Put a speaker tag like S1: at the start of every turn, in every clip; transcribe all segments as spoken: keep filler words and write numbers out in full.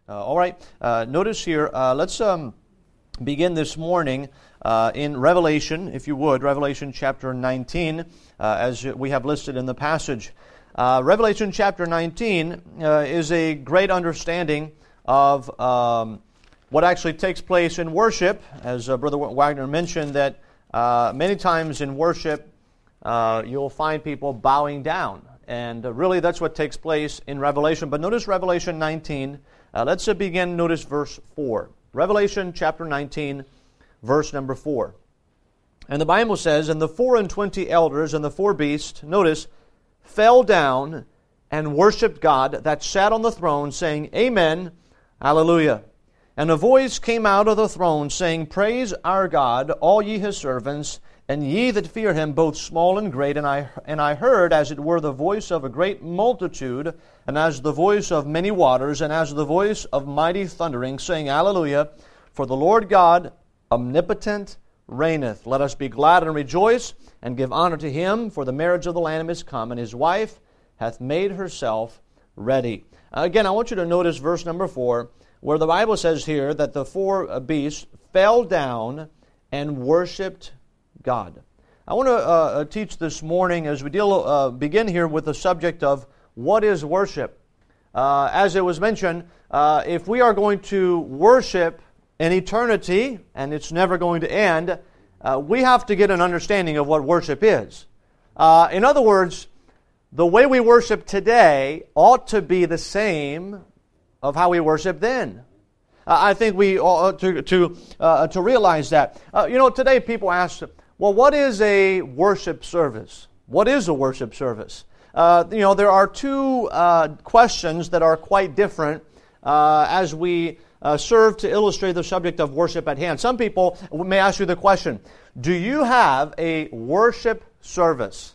S1: Uh, all right, uh, notice here, uh, let's um, begin this morning uh, in Revelation, if you would, Revelation chapter nineteen, uh, as we have listed in the passage. Uh, Revelation chapter nineteen uh, is a great understanding of um, what actually takes place in worship, as uh, Brother Wagner mentioned, that uh, many times in worship uh, you'll find people bowing down. And uh, really that's what takes place in Revelation. But notice Revelation nineteen. Uh, let's uh, begin, notice verse four. Revelation chapter nineteen, verse number four. And the Bible says, And the four and twenty elders and the four beasts, notice, fell down and worshipped God that sat on the throne, saying, Amen, Hallelujah. And a voice came out of the throne, saying, Praise our God, all ye his servants, and ye that fear him, both small and great. And I and I heard, as it were, the voice of a great multitude, and as the voice of many waters, and as the voice of mighty thundering, saying, Hallelujah, for the Lord God omnipotent reigneth. Let us be glad and rejoice, and give honor to him, for the marriage of the Lamb is come, and his wife hath made herself ready. Again, I want you to notice verse number four, where the Bible says here that the four beasts fell down and worshipped God. I want to uh, teach this morning as we deal uh, begin here with the subject of what is worship. Uh, as it was mentioned, uh, if we are going to worship in eternity, and it's never going to end, uh, we have to get an understanding of what worship is. Uh, in other words, the way we worship today ought to be the same of how we worship then. Uh, I think we ought to to uh, to realize that. Uh, you know, today people ask, well, what is a worship service? What is a worship service? Uh, you know, there are two uh, questions that are quite different uh, as we uh, serve to illustrate the subject of worship at hand. Some people may ask you the question, do you have a worship service?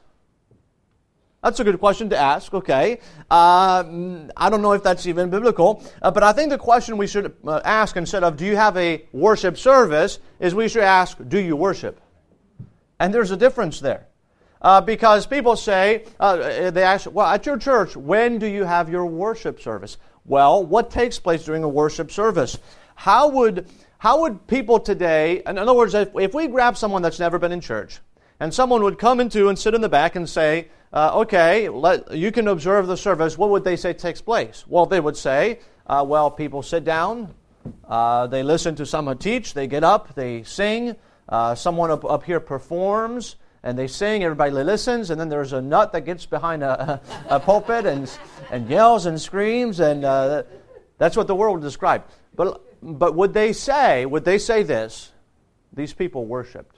S1: That's a good question to ask, okay. Uh, I don't know if that's even biblical, uh, but I think the question we should uh, ask instead of do you have a worship service is we should ask, do you worship? And there's a difference there. Uh, because people say, uh, they ask, well, at your church, when do you have your worship service? Well, what takes place during a worship service? How would how would people today, in other words, if, if we grab someone that's never been in church, and someone would come into and sit in the back and say, uh, okay, let, you can observe the service, what would they say takes place? Well, they would say, uh, well, people sit down, uh, they listen to someone teach, they get up, they sing, uh, someone up, up here performs, and they sing, everybody listens, and then there's a nut that gets behind a, a pulpit and and yells and screams, and uh, that's what the world would describe. But but would they say, would they say this? These people worshipped.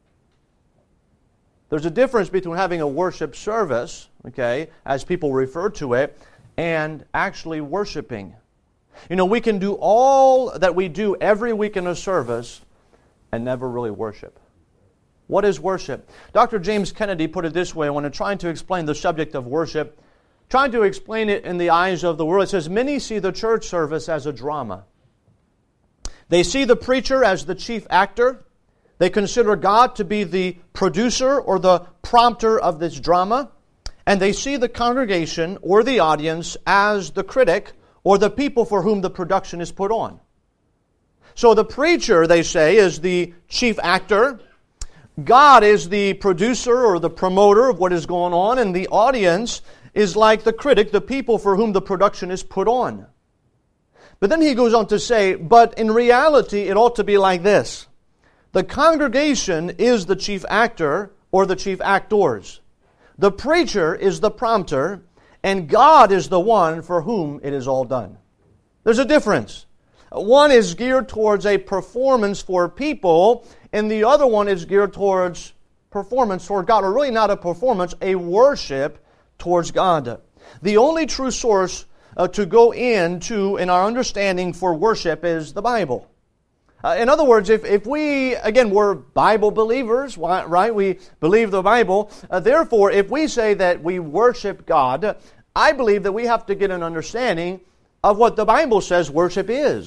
S1: There's a difference between having a worship service, okay, as people refer to it, and actually worshiping. You know, we can do all that we do every week in a service and never really worship. What is worship? Doctor James Kennedy put it this way when trying to explain the subject of worship, trying to explain it in the eyes of the world. It says, many see the church service as a drama. They see the preacher as the chief actor. They consider God to be the producer or the prompter of this drama. And they see the congregation or the audience as the critic or the people for whom the production is put on. So the preacher, they say, is the chief actor. God is the producer or the promoter of what is going on, and the audience is like the critic, the people for whom the production is put on. But then he goes on to say, but in reality, it ought to be like this. The congregation is the chief actor or the chief actors. The preacher is the prompter, and God is the one for whom it is all done. There's a difference. One is geared towards a performance for people, and the other one is geared towards performance toward God, or really not a performance, a worship towards God. The only true source uh, to go into in our understanding for worship is the Bible. Uh, in other words, if, if we, again, we're Bible believers, right? We believe the Bible. Uh, therefore, if we say that we worship God, I believe that we have to get an understanding of what the Bible says worship is.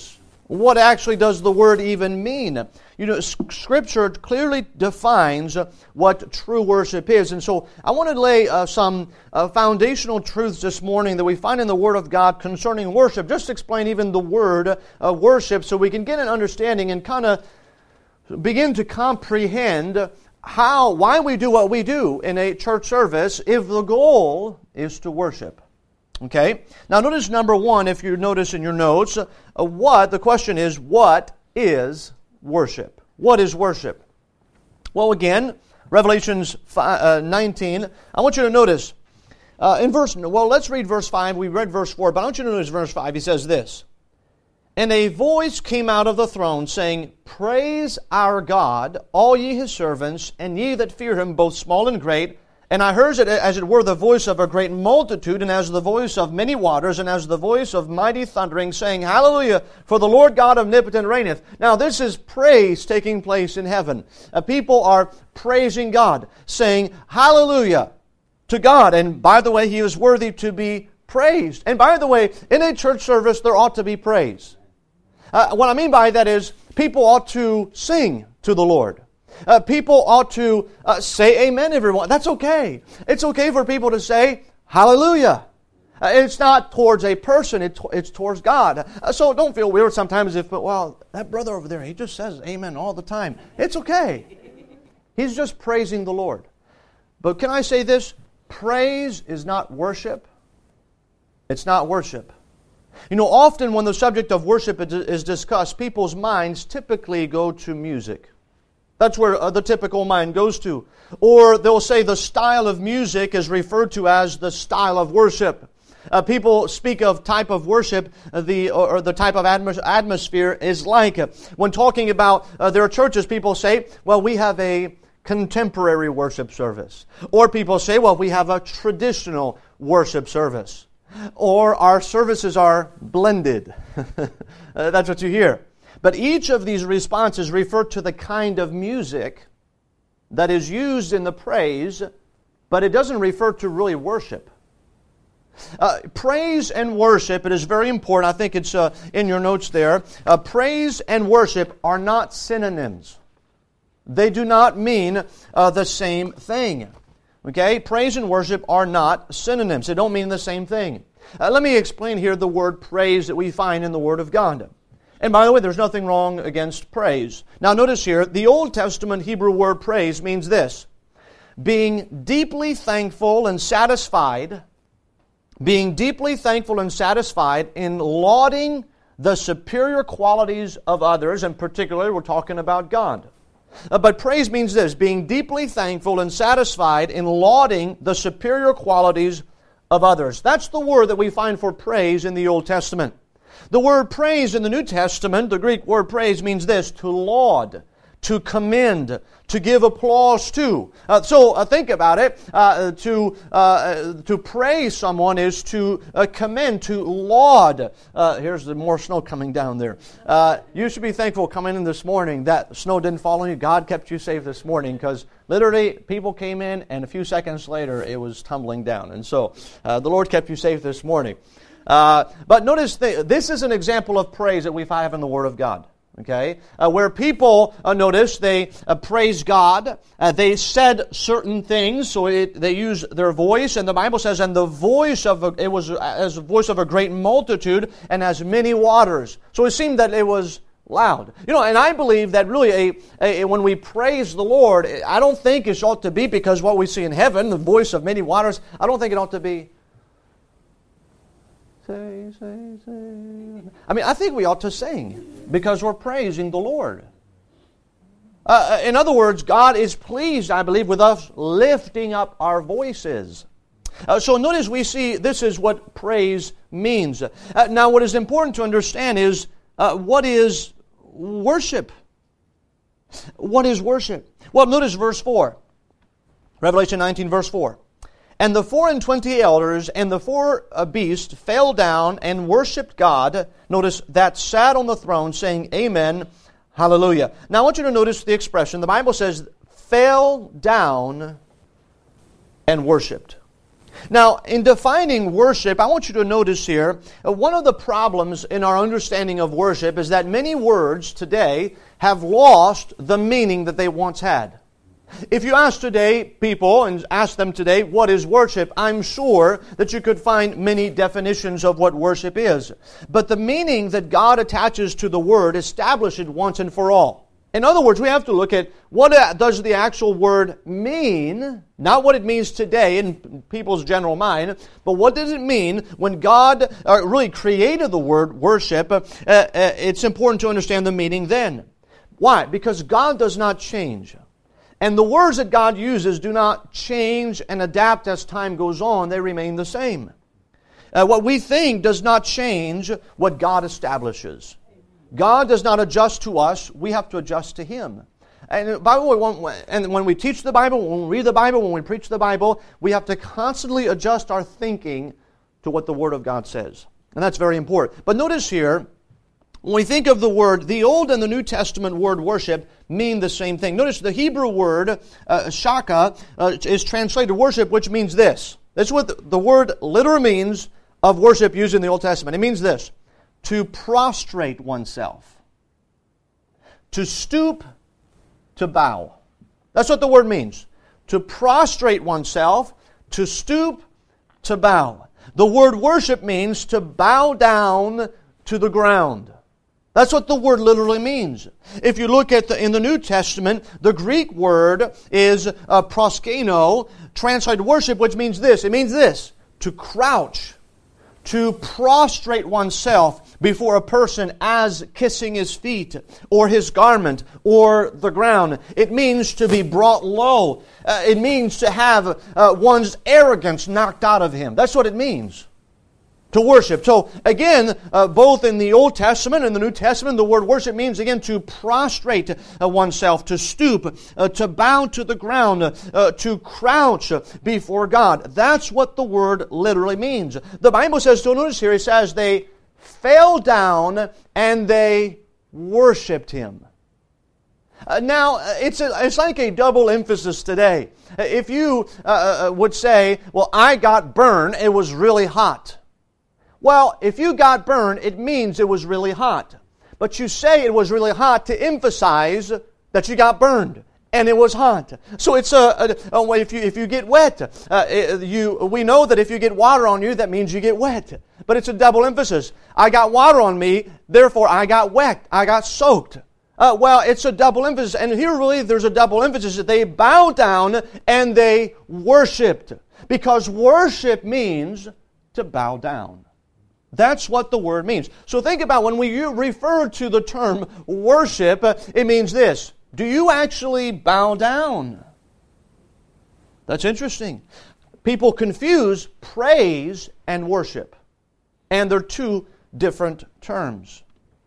S1: what actually does the word even mean? You know, Scripture clearly defines what true worship is. And so I want to lay uh, some uh, foundational truths this morning that we find in the Word of God concerning worship. Just explain even the word uh, worship so we can get an understanding and kind of begin to comprehend how, why we do what we do in a church service if the goal is to worship. Okay? Now notice number one, if you notice in your notes, uh, what, the question is, what is worship? What is worship? Well, again, Revelation nineteen, I want you to notice, uh, in verse, well, let's read verse five. We read verse four, but I want you to notice verse five. He says this, "And a voice came out of the throne, saying, Praise our God, all ye his servants, and ye that fear him, both small and great. And I heard it as it were the voice of a great multitude, and as the voice of many waters, and as the voice of mighty thundering, saying, Hallelujah, for the Lord God omnipotent reigneth." Now this is praise taking place in heaven. Uh, people are praising God, saying, Hallelujah to God. And by the way, He is worthy to be praised. And by the way, in a church service, there ought to be praise. Uh, what I mean by that is, people ought to sing to the Lord. Uh, people ought to uh, say amen, everyone. That's okay. It's okay for people to say hallelujah. Uh, it's not towards a person, it, it's towards God. Uh, so don't feel weird sometimes if, well, that brother over there, he just says amen all the time. It's okay. He's just praising the Lord. But can I say this? Praise is not worship. It's not worship. You know, often when the subject of worship is discussed, people's minds typically go to music. That's where uh, the typical mind goes to. Or they'll say the style of music is referred to as the style of worship. Uh, people speak of type of worship, uh, the or, or the type of atmos- atmosphere is like. When talking about uh, their churches, people say, well, we have a contemporary worship service. Or people say, well, we have a traditional worship service. Or our services are blended. uh, that's what you hear. But each of these responses refer to the kind of music that is used in the praise, but it doesn't refer to really worship. Uh, praise and worship, it is very important. I think it's uh, in your notes there. Uh, praise and worship are not synonyms. They do not mean uh, the same thing. Okay? Praise and worship are not synonyms. They don't mean the same thing. Uh, let me explain here the word praise that we find in the Word of God. And by the way, there's nothing wrong against praise. Now notice here, the Old Testament Hebrew word praise means this: being deeply thankful and satisfied, being deeply thankful and satisfied in lauding the superior qualities of others, and particularly we're talking about God. Uh, but praise means this: being deeply thankful and satisfied in lauding the superior qualities of others. That's the word that we find for praise in the Old Testament. The word praise in the New Testament, the Greek word praise, means this: to laud, to commend, to give applause to. Uh, so uh, think about it. Uh, to uh, to praise someone is to uh, commend, to laud. Uh, here's the more snow coming down there. Uh, you should be thankful coming in this morning that snow didn't fall on you. God kept you safe this morning, because literally people came in and a few seconds later it was tumbling down. And so uh, the Lord kept you safe this morning. Uh, but notice, th- this is an example of praise that we have in the Word of God. Okay, uh, where people, uh, notice, they uh, praise God. Uh, they said certain things, so it, they use their voice, and the Bible says, and the voice of a, it was as the voice of a great multitude, and as many waters. So it seemed that it was loud. You know, and I believe that really, a, a when we praise the Lord, I don't think it ought to be because what we see in heaven, the voice of many waters. I don't think it ought to be. Say, say, say. I mean, I think we ought to sing because we're praising the Lord. Uh, in other words, God is pleased, I believe, with us lifting up our voices. Uh, so notice we see this is what praise means. Uh, now, what is important to understand is uh, what is worship? What is worship? Well, notice verse four. Revelation nineteen, verse four. And the four and twenty elders and the four beasts fell down and worshipped God. Notice, that sat on the throne, saying, Amen, hallelujah. Now I want you to notice the expression. The Bible says, fell down and worshipped. Now, in defining worship, I want you to notice here, uh, one of the problems in our understanding of worship is that many words today have lost the meaning that they once had. If you ask today people and ask them today, what is worship? I'm sure that you could find many definitions of what worship is. But the meaning that God attaches to the word establishes it once and for all. In other words, we have to look at what does the actual word mean, not what it means today in people's general mind, but what does it mean when God uh, really created the word worship. Uh, uh, it's important to understand the meaning then. Why? Because God does not change. And the words that God uses do not change and adapt as time goes on. They remain the same. Uh, what we think does not change what God establishes. God does not adjust to us. We have to adjust to Him. And by the way, and when we teach the Bible, when we read the Bible, when we preach the Bible, we have to constantly adjust our thinking to what the Word of God says. And that's very important. But notice here, when we think of the word, the Old and the New Testament word worship mean the same thing. Notice the Hebrew word, uh, shaka, uh, is translated worship, which means this. That's what the, the word literally means of worship used in the Old Testament. It means this: to prostrate oneself, to stoop, to bow. That's what the word means. To prostrate oneself, to stoop, to bow. The word worship means to bow down to the ground. That's what the word literally means. If you look at the, in the New Testament, the Greek word is uh, proskeno, translated worship, which means this. It means this: to crouch, to prostrate oneself before a person as kissing his feet or his garment or the ground. It means to be brought low. Uh, it means to have uh, one's arrogance knocked out of him. That's what it means. To worship. So again, uh, both in the Old Testament and the New Testament, the word worship means again to prostrate uh, oneself, to stoop, uh, to bow to the ground, uh, to crouch before God. That's what the word literally means. The Bible says, so notice here, it says they fell down and they worshipped Him. Uh, now, it's a, it's like a double emphasis today. If you uh, uh, would say, well, I got burned, it was really hot. Well, if you got burned, it means it was really hot. But you say it was really hot to emphasize that you got burned, and it was hot. So it's a, a, a if you if you get wet, uh, you we know that if you get water on you, that means you get wet. But it's a double emphasis. I got water on me, therefore I got wet. I got soaked. Uh, well, it's a double emphasis, and here really there's a double emphasis that they bowed down and they worshipped, because worship means to bow down. That's what the word means. So think about when we refer to the term worship, it means this: do you actually bow down? That's interesting. People confuse praise and worship, and they're two different terms.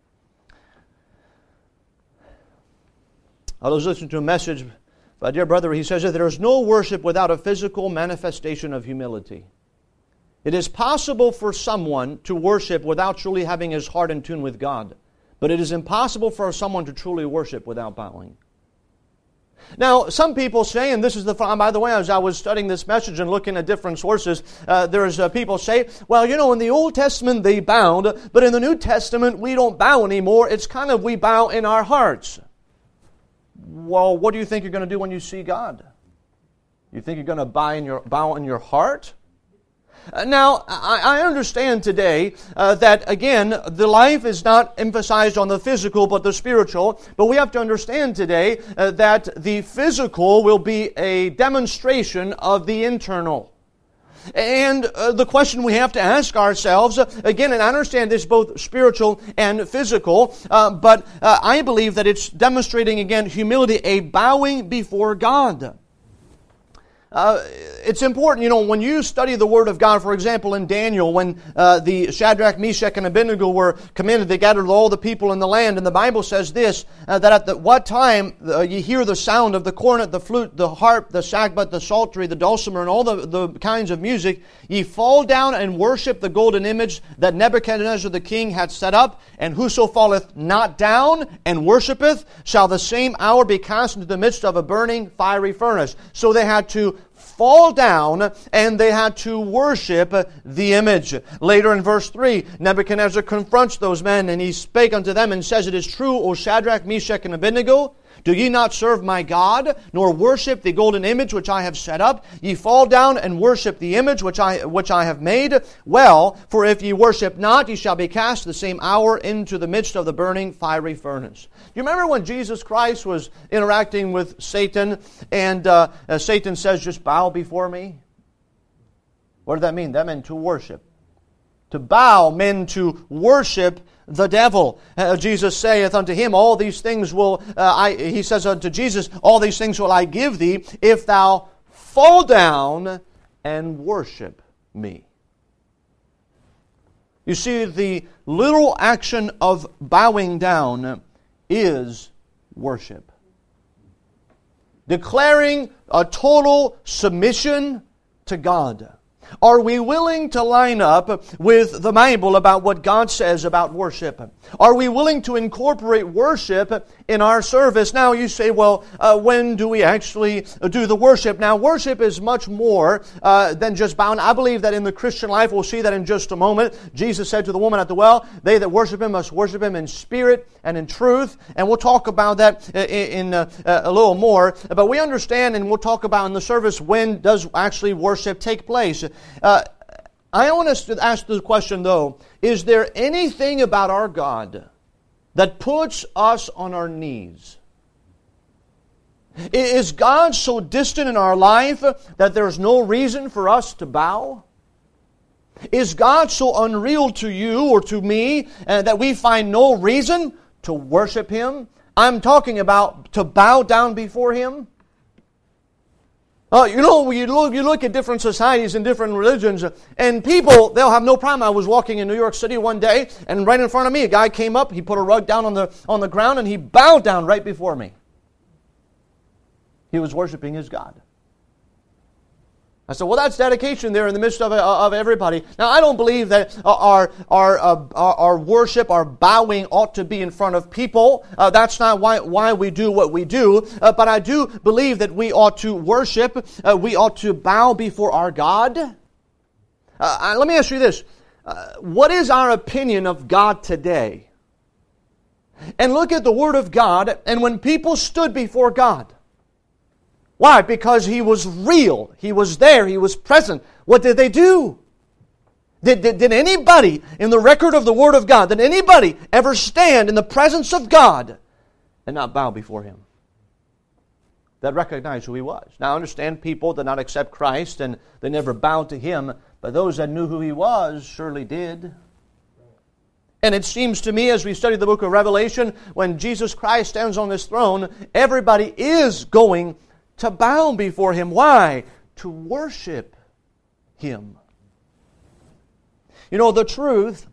S1: I was listening to a message by a dear brother. He says that there is no worship without a physical manifestation of humility. It is possible for someone to worship without truly having his heart in tune with God. But it is impossible for someone to truly worship without bowing. Now, some people say, and this is the, by the way, as I was studying this message and looking at different sources, uh, there's uh, people say, well, you know, in the Old Testament they bowed, but in the New Testament we don't bow anymore. It's kind of we bow in our hearts. Well, what do you think you're going to do when you see God? You think you're going to bow in your, bow in your heart? Now, I understand today uh, that, again, the life is not emphasized on the physical but the spiritual. But we have to understand today uh, that the physical will be a demonstration of the internal. And uh, the question we have to ask ourselves, uh, again, and I understand this both spiritual and physical, uh, but uh, I believe that it's demonstrating, again, humility, a bowing before God. Uh, it's important, you know, when you study the Word of God, for example, in Daniel, when uh, the Shadrach, Meshach, and Abednego were commanded, they gathered all the people in the land, and the Bible says this, uh, that at the, what time uh, you hear the sound of the cornet, the flute, the harp, the sackbut, the psaltery, the dulcimer, and all the, the kinds of music, ye fall down and worship the golden image that Nebuchadnezzar the king had set up, and whoso falleth not down and worshipeth, shall the same hour be cast into the midst of a burning fiery furnace. So they had to fall down and they had to worship the image. Later in verse three, Nebuchadnezzar confronts those men, and he spake unto them and says, It is true, O Shadrach, Meshach, and Abednego, do ye not serve my God, nor worship the golden image which I have set up? Ye fall down and worship the image which I which I have made. Well, for if ye worship not, ye shall be cast the same hour into the midst of the burning fiery furnace. You remember when Jesus Christ was interacting with Satan, and uh, uh, Satan says, just bow before me? What did that mean? That meant to worship. To bow meant to worship the devil. Uh, Jesus saith unto him, all these things will, uh, I, he says unto Jesus, all these things will I give thee, if thou fall down and worship me. You see, the literal action of bowing down is worship. Declaring a total submission to God. Are we willing to line up with the Bible about what God says about worship? Are we willing to incorporate worship in our service? Now you say, well, uh, when do we actually do the worship? Now worship is much more uh, than just bowing. I believe that in the Christian life, we'll see that in just a moment. Jesus said to the woman at the well, they that worship Him must worship Him in spirit and in truth. And we'll talk about that in, in uh, a little more. But we understand, and we'll talk about in the service, when does actually worship take place. Uh, I want us to ask the question, though, is there anything about our God that puts us on our knees? Is God so distant in our life that there's no reason for us to bow? Is God so unreal to you or to me uh, that we find no reason to worship Him? I'm talking about to bow down before Him. Uh, you know, you look, you look at different societies and different religions, and people, they'll have no problem. I was walking in New York City one day, and right in front of me, a guy came up, he put a rug down on the, on the ground, and he bowed down right before me. He was worshiping his God. I said, well, that's dedication there in the midst of, of everybody. Now, I don't believe that our, our, uh, our, our worship, our bowing ought to be in front of people. Uh, that's not why, why we do what we do. Uh, but I do believe that we ought to worship. Uh, we ought to bow before our God. Uh, let me ask you this. Uh, what is our opinion of God today? And look at the Word of God, and when people stood before God, why? Because He was real. He was there. He was present. What did they do? Did, did, did anybody in the record of the Word of God, did anybody ever stand in the presence of God and not bow before Him? That recognized who He was. Now I understand people did not accept Christ and they never bowed to Him, but those that knew who He was surely did. And it seems to me, as we study the book of Revelation, when Jesus Christ stands on His throne, everybody is going to bow before Him. Why? To worship Him. You know, the truth,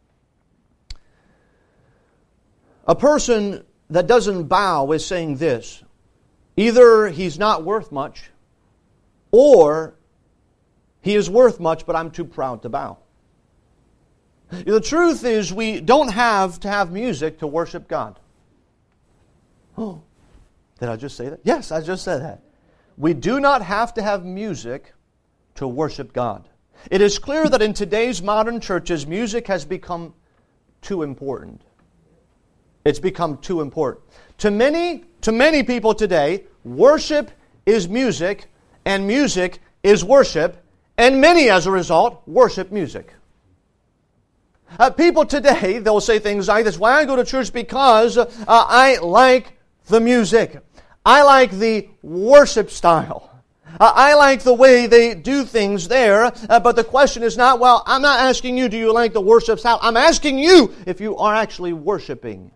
S1: a person that doesn't bow is saying this: either he's not worth much, or he is worth much, but I'm too proud to bow. The truth is, we don't have to have music to worship God. Oh. Did I just say that? Yes, I just said that. We do not have to have music to worship God. It is clear that in today's modern churches, music has become too important. It's become too important. To many, to many people today, worship is music, and music is worship, and many, as a result, worship music. Uh, people today, they'll say things like this: why I go to church? Because uh, I like the music. I like the worship style. Uh, I like the way they do things there. Uh, but the question is not, well, I'm not asking you, do you like the worship style? I'm asking you if you are actually worshiping.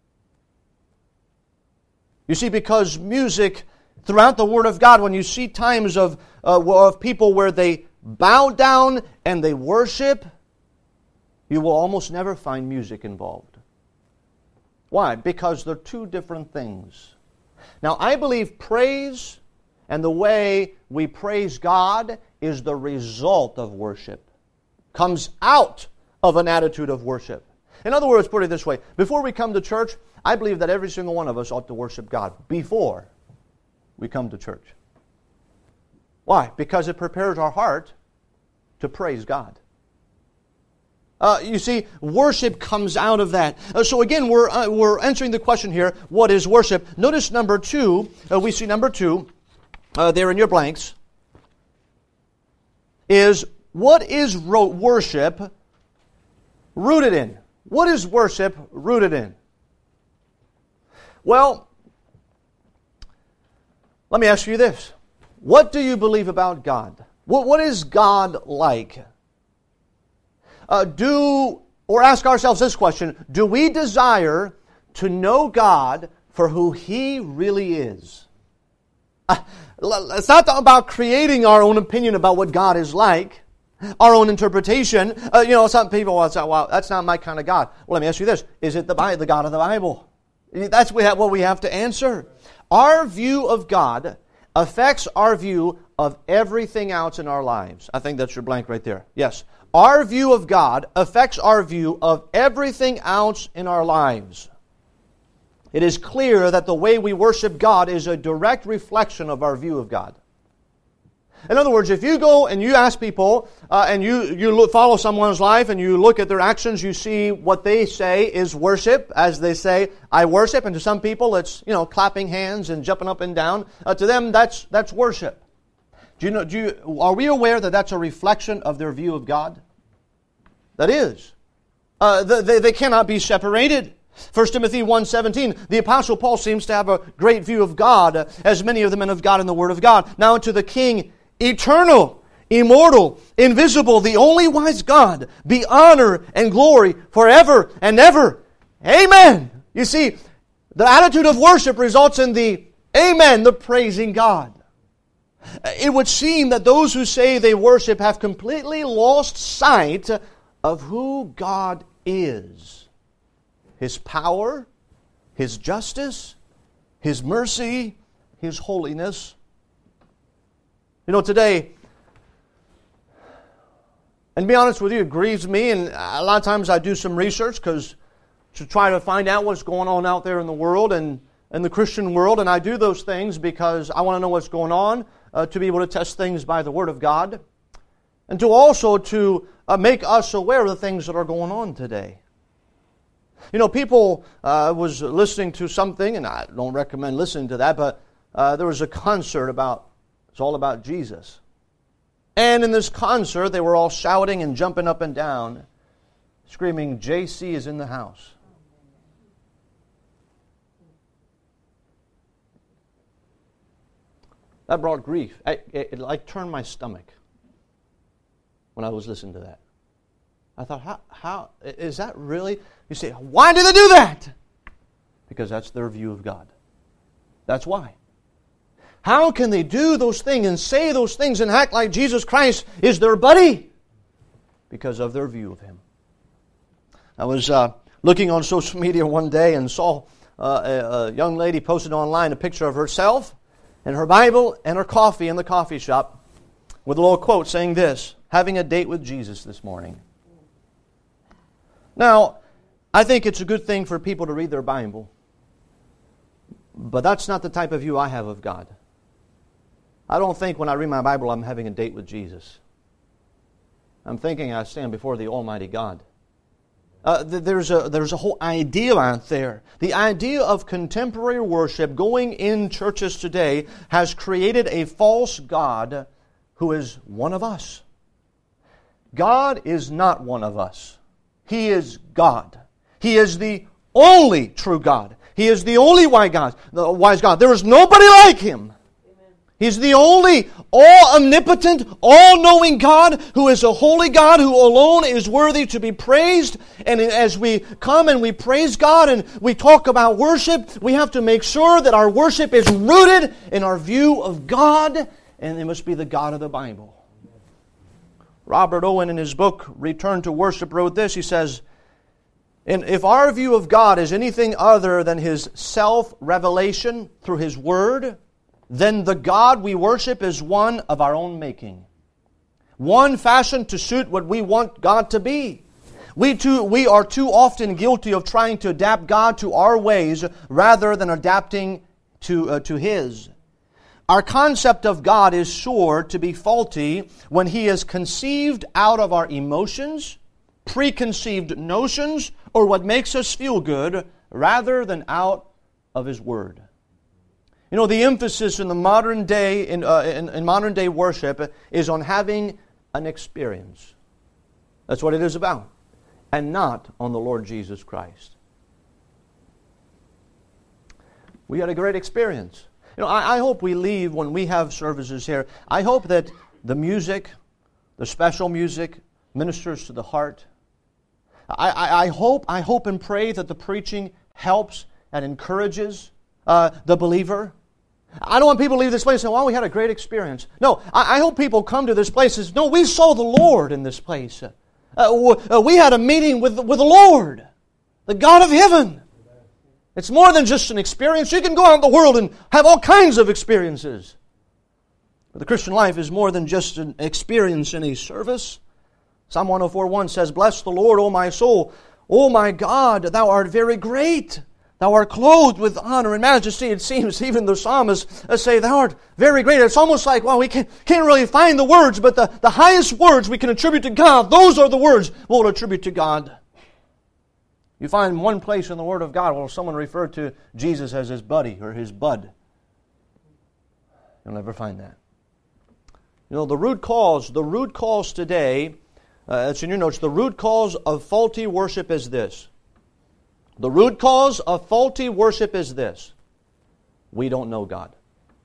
S1: You see, because music, throughout the Word of God, when you see times of, uh, of people where they bow down and they worship, you will almost never find music involved. Why? Because they're two different things. Now, I believe praise and the way we praise God is the result of worship. Comes out of an attitude of worship. In other words, put it this way: before we come to church, I believe that every single one of us ought to worship God before we come to church. Why? Because it prepares our heart to praise God. Uh, you see, worship comes out of that. Uh, so again, we're uh, we're answering the question here, what is worship? Notice number two, uh, we see number two, uh, there in your blanks, is what is ro- worship rooted in? What is worship rooted in? Well, let me ask you this. What do you believe about God? What, what is God like? Uh, do, or ask ourselves this question, do we desire to know God for who He really is? Uh, it's not about creating our own opinion about what God is like, our own interpretation. Uh, you know, some people will say, well, that's not my kind of God. Well, let me ask you this. Is it the, Bible, the God of the Bible? That's what we have to answer. Our view of God affects our view of everything else in our lives. I think that's your blank right there. Yes. Our view of God affects our view of everything else in our lives. It is clear that the way we worship God is a direct reflection of our view of God. In other words, if you go and you ask people, uh, and you, you look, follow someone's life and you look at their actions, you see what they say is worship. As they say, I worship. And to some people, it's, you know, clapping hands and jumping up and down. Uh, to them, that's that's worship. Do you know? Do you, are we aware that that's a reflection of their view of God? That is. Uh, they, they cannot be separated. First Timothy one seventeen, the Apostle Paul seems to have a great view of God, as many of the men of God in the Word of God. Now unto the King, eternal, immortal, invisible, the only wise God, be honor and glory forever and ever. Amen. You see, the attitude of worship results in the amen, the praising God. It would seem that those who say they worship have completely lost sight of who God is. His power, His justice, His mercy, His holiness. You know, today, and to be honest with you, it grieves me, and a lot of times I do some research because to try to find out what's going on out there in the world and in the Christian world, and I do those things because I want to know what's going on, uh, to be able to test things by the Word of God, and to also to uh, make us aware of the things that are going on today. You know, people, I uh, was listening to something, and I don't recommend listening to that, but uh, there was a concert about, it's all about Jesus. And in this concert, they were all shouting and jumping up and down, screaming, J C is in the house. That brought grief. It, it, it like turned my stomach when I was listening to that. I thought, how, how is that really? You say, why do they do that? Because that's their view of God. That's why. How can they do those things and say those things and act like Jesus Christ is their buddy? Because of their view of Him. I was uh, looking on social media one day and saw uh, a, a young lady posted online a picture of herself and her Bible and her coffee in the coffee shop with a little quote saying this, having a date with Jesus this morning. Now, I think it's a good thing for people to read their Bible, but that's not the type of view I have of God. I don't think when I read my Bible I'm having a date with Jesus. I'm thinking I stand before the Almighty God. Uh, there's a there's a whole idea out there. The idea of contemporary worship going in churches today has created a false God who is one of us. God is not one of us. He is God. He is the only true God. He is the only wise God. The wise God. There is nobody like Him. Amen. He's the only all-omnipotent, all-knowing God who is a holy God who alone is worthy to be praised. And as we come and we praise God and we talk about worship, we have to make sure that our worship is rooted in our view of God, and it must be the God of the Bible. Robert Owen, in his book, Return to Worship, wrote this. He says, and if our view of God is anything other than His self-revelation through His Word, then the God we worship is one of our own making. One fashioned to suit what we want God to be. We too, we are too often guilty of trying to adapt God to our ways rather than adapting to, uh, to His. Our concept of God is sure to be faulty when He is conceived out of our emotions, preconceived notions, or what makes us feel good, rather than out of His Word. You know, the emphasis in the modern day, in, uh, in, in modern day worship, is on having an experience. That's what it is about, and not on the Lord Jesus Christ. We had a great experience. You know, I, I hope we leave when we have services here. I hope that the music, the special music, ministers to the heart. I, I, I hope, I hope and pray that the preaching helps and encourages uh, the believer. I don't want people to leave this place and say, well, we had a great experience. No, I, I hope people come to this place and say, no, we saw the Lord in this place. Uh, we had a meeting with, with the Lord, the God of heaven. It's more than just an experience. You can go out in the world and have all kinds of experiences. But the Christian life is more than just an experience in a service. Psalm one oh four one says, bless the Lord, O my soul. O my God, Thou art very great. Thou art clothed with honor and majesty. It seems even the psalmists say, Thou art very great. It's almost like, well, we can't, can't really find the words, but the, the highest words we can attribute to God, those are the words we'll attribute to God. You find one place in the Word of God where someone referred to Jesus as his buddy or his bud. You'll never find that. You know, the root cause, the root cause today, uh, it's in your notes, the root cause of faulty worship is this. The root cause of faulty worship is this. We don't know God.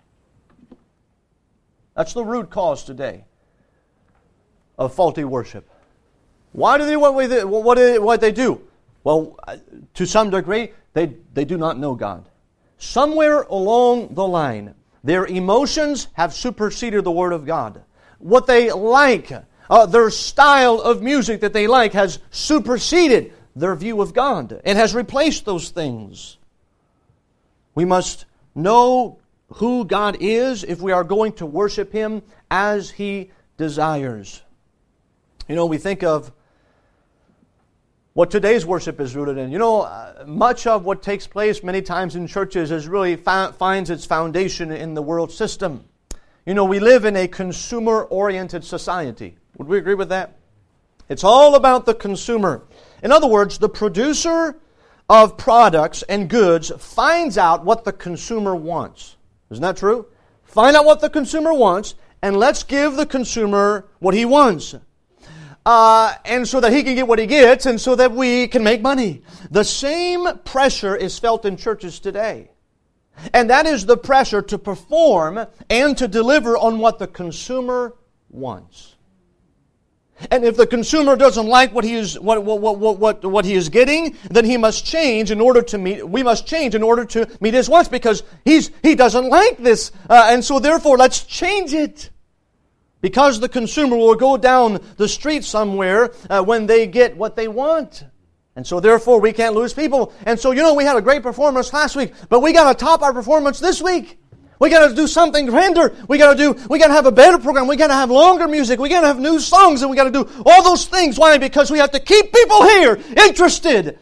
S1: That's the root cause today of faulty worship. Why do they what they what they, what they do? Well, to some degree, they, they do not know God. Somewhere along the line, their emotions have superseded the Word of God. What they like, uh, their style of music that they like has superseded their view of God. It has replaced those things. We must know who God is if we are going to worship Him as He desires. You know, we think of what today's worship is rooted in. You know, uh, much of what takes place many times in churches is really fi- finds its foundation in the world system. You know, we live in a consumer-oriented society. Would we agree with that? It's all about the consumer. In other words, the producer of products and goods finds out what the consumer wants. Isn't that true? Find out what the consumer wants, and let's give the consumer what he wants. Uh, and so that he can get what he gets, and so that we can make money. The same pressure is felt in churches today. And that is the pressure to perform and to deliver on what the consumer wants. And if the consumer doesn't like what he is what what what what what he is getting, then he must change in order to meet. We must change in order to meet his wants because he's he doesn't like this, uh, and so therefore let's change it. Because the consumer will go down the street somewhere uh, when they get what they want. And so therefore we can't lose people. And so, you know, we had a great performance last week, but we got to top our performance this week. We got to do something grander. We got to do, we got to have a better program. We got to have longer music. We got to have new songs, and we got to do all those things. Why? Because we have to keep people here interested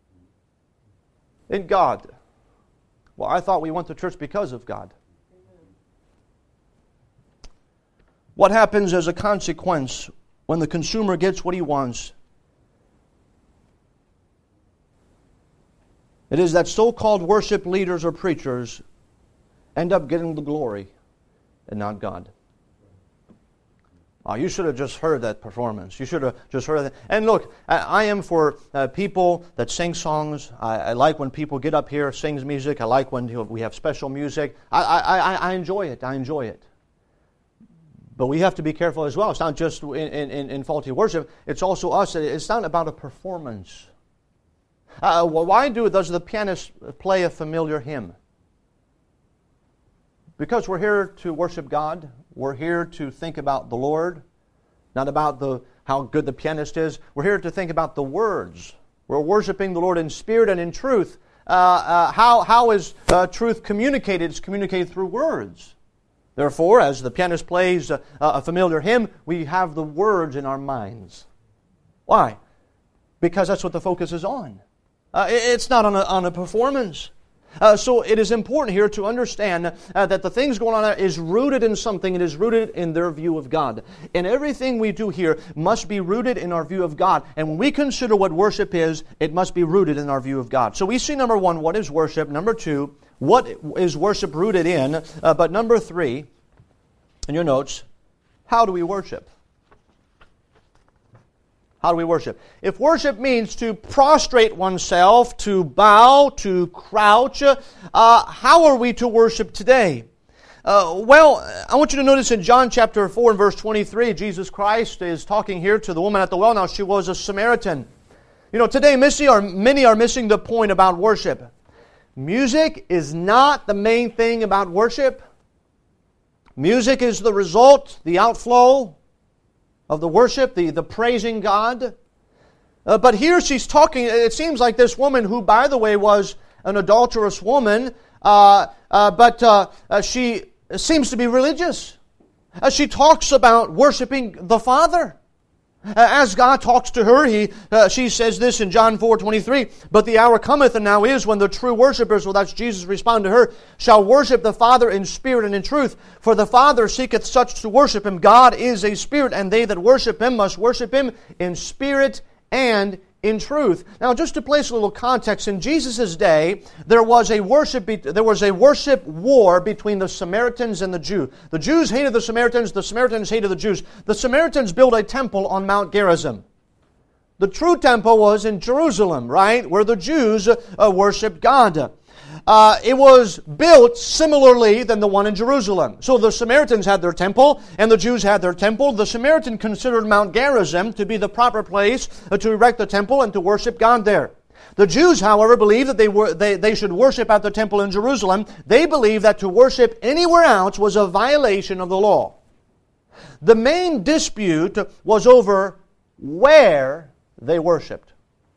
S1: in God. Well, I thought we went to church because of God. What happens as a consequence when the consumer gets what he wants? It is that so-called worship leaders or preachers end up getting the glory and not God. Oh, you should have just heard that performance. You should have just heard that. And look, I, I am for uh, people that sing songs. I, I like when people get up here, sings music. I like when you know, we have special music. I, I, I, I enjoy it. I enjoy it. But we have to be careful as well. It's not just in, in, in faulty worship. It's also us. It's not about a performance. Uh, why do does the pianist play a familiar hymn? Because we're here to worship God. We're here to think about the Lord, not about the how good the pianist is. We're here to think about the words. We're worshiping the Lord in spirit and in truth. Uh, uh, how, how is uh, truth communicated? It's communicated through words. Therefore, as the pianist plays a, a familiar hymn, we have the words in our minds. Why? Because that's what the focus is on. Uh, it's not on a, on a performance. Uh, so it is important here to understand uh, that the things going on there is rooted in something. It is rooted in their view of God. And everything we do here must be rooted in our view of God. And when we consider what worship is, it must be rooted in our view of God. So we see, number one, what is worship? Number two, what is worship rooted in? Uh, but number three, in your notes, how do we worship? How do we worship? If worship means to prostrate oneself, to bow, to crouch, uh, how are we to worship today? Uh, well, I want you to notice in John chapter four and verse twenty-three, Jesus Christ is talking here to the woman at the well. Now, she was a Samaritan. You know, today many are, many are missing the point about worship. Music is not the main thing about worship. Music is the result, the outflow of the worship, the, the praising God. Uh, but here she's talking, it seems like this woman, who, by the way, was an adulterous woman, uh, uh, but uh, uh, she seems to be religious. Uh, she talks about worshiping the Father. Uh, as God talks to her, he, uh, she says this in John four twenty-three, "But the hour cometh, and now is, when the true worshipers," well, that's Jesus, "respond to her, shall worship the Father in spirit and in truth. For the Father seeketh such to worship Him. God is a spirit, and they that worship Him must worship Him in spirit and in truth." Now, just to place a little context, in Jesus' day, there was a worship be- there was a worship war between the Samaritans and the Jews. The Jews hated the Samaritans, the Samaritans hated the Jews. The Samaritans built a temple on Mount Gerizim. The true temple was in Jerusalem, right, where the Jews uh, worshiped God. Uh, it was built similarly than the one in Jerusalem. So the Samaritans had their temple, and the Jews had their temple. The Samaritan considered Mount Gerizim to be the proper place to erect the temple and to worship God there. The Jews, however, believed that they were they, they should worship at the temple in Jerusalem. They believed that to worship anywhere else was a violation of the law. The main dispute was over where they worshipped.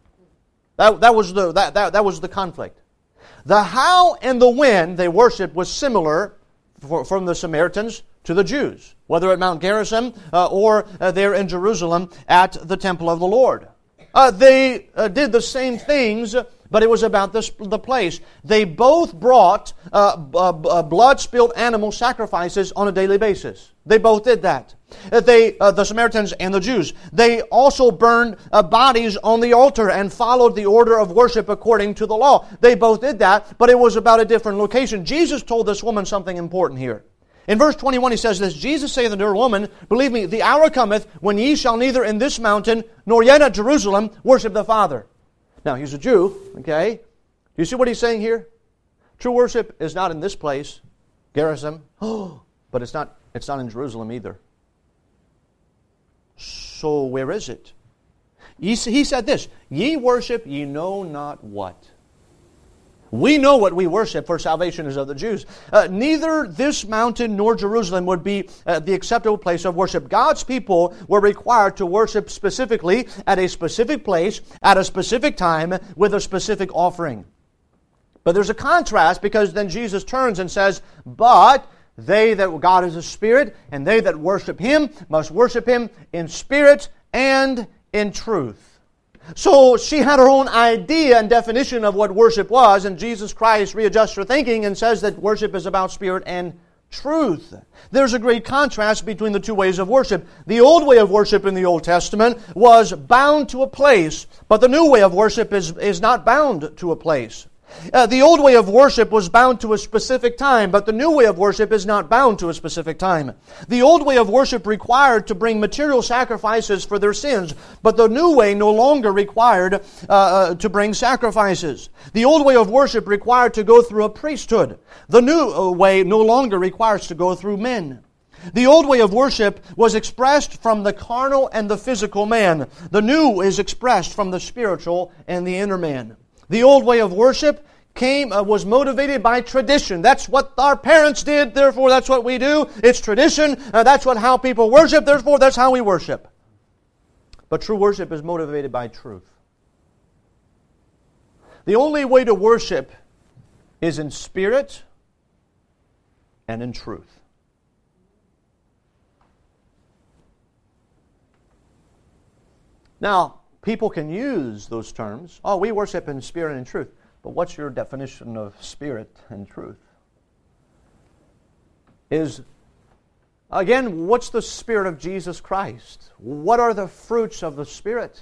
S1: That, that was the that, that, that was the conflict. The how and the when they worshipped was similar for, from the Samaritans to the Jews, whether at Mount Gerizim uh, or uh, there in Jerusalem at the temple of the Lord. Uh, they uh, did the same things, but it was about this, the place. They both brought uh, b- uh, blood-spilled animal sacrifices on a daily basis. They both did that. They, uh, the Samaritans and the Jews. They also burned uh, bodies on the altar and followed the order of worship according to the law. They both did that, but it was about a different location. Jesus told this woman something important here. In verse twenty-one, He says this, "Jesus saith unto her, Woman, believe me, the hour cometh when ye shall neither in this mountain nor yet at Jerusalem worship the Father." Now, he's a Jew, okay? Do you see what he's saying here? True worship is not in this place, Gerizim, oh, but it's not, it's not in Jerusalem either. So where is it? He said this, "Ye worship ye know not what." We know what we worship, for salvation is of the Jews. Uh, neither this mountain nor Jerusalem would be uh, the acceptable place of worship. God's people were required to worship specifically at a specific place, at a specific time, with a specific offering. But there's a contrast, because then Jesus turns and says, "But they that God is a spirit, and they that worship Him must worship Him in spirit and in truth." So she had her own idea and definition of what worship was, and Jesus Christ readjusts her thinking and says that worship is about spirit and truth. There's a great contrast between the two ways of worship. The old way of worship in the Old Testament was bound to a place, but the new way of worship is, is not bound to a place. Uh, the old way of worship was bound to a specific time, but the new way of worship is not bound to a specific time. The old way of worship required to bring material sacrifices for their sins, but the new way no longer required uh, uh, to bring sacrifices. The old way of worship required to go through a priesthood. The new way no longer requires to go through men. The old way of worship was expressed from the carnal and the physical man. The new is expressed from the spiritual and the inner man. The old way of worship came uh, was motivated by tradition. That's what our parents did, therefore that's what we do. It's tradition. Uh, that's what how people worship, therefore that's how we worship. But true worship is motivated by truth. The only way to worship is in spirit and in truth. Now, people can use those terms. Oh, we worship in spirit and in truth. But what's your definition of spirit and truth? Is, again, what's the Spirit of Jesus Christ? What are the fruits of the Spirit?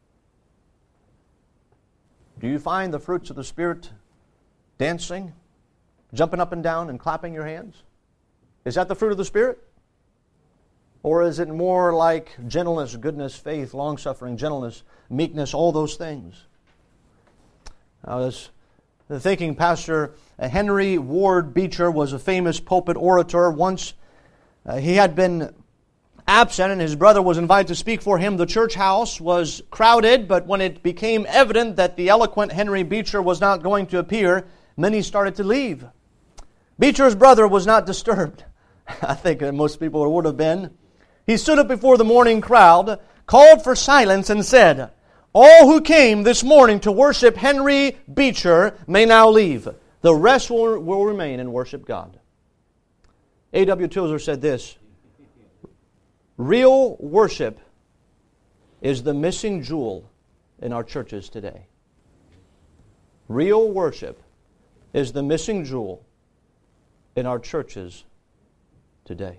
S1: Do you find the fruits of the Spirit dancing, jumping up and down and clapping your hands? Is that the fruit of the Spirit? Or is it more like gentleness, goodness, faith, long-suffering, gentleness, meekness, all those things? I was thinking Pastor Henry Ward Beecher was a famous pulpit orator. Once uh, he had been absent and his brother was invited to speak for him. The church house was crowded, but when it became evident that the eloquent Henry Beecher was not going to appear, many started to leave. Beecher's brother was not disturbed. I think that most people would have been. He stood up before the morning crowd, called for silence, and said, "All who came this morning to worship Henry Beecher may now leave. The rest will, will remain and worship God." A W Tozer said this, "Real worship is the missing jewel in our churches today." Real worship is the missing jewel in our churches today.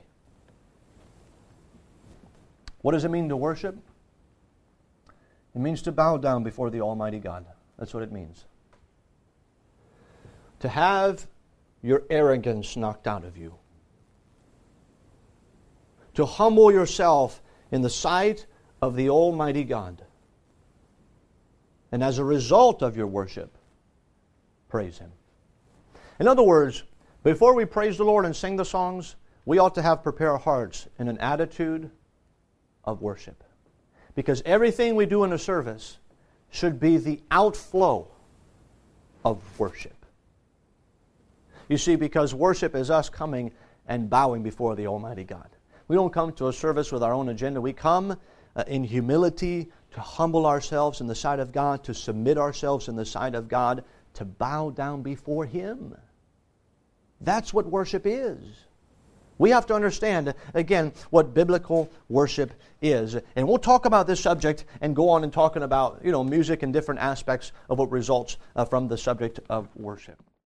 S1: What does it mean to worship? It means to bow down before the Almighty God. That's what it means. To have your arrogance knocked out of you. To humble yourself in the sight of the Almighty God. And as a result of your worship, praise Him. In other words, before we praise the Lord and sing the songs, we ought to have prepared our hearts in an attitude of worship. Because everything we do in a service should be the outflow of worship. You see, because worship is us coming and bowing before the Almighty God. We don't come to a service with our own agenda. We come uh, in humility to humble ourselves in the sight of God, to submit ourselves in the sight of God, to bow down before Him. That's what worship is. We have to understand, again, what biblical worship is. And we'll talk about this subject and go on and talking about, you know, music and different aspects of what results uh, from the subject of worship.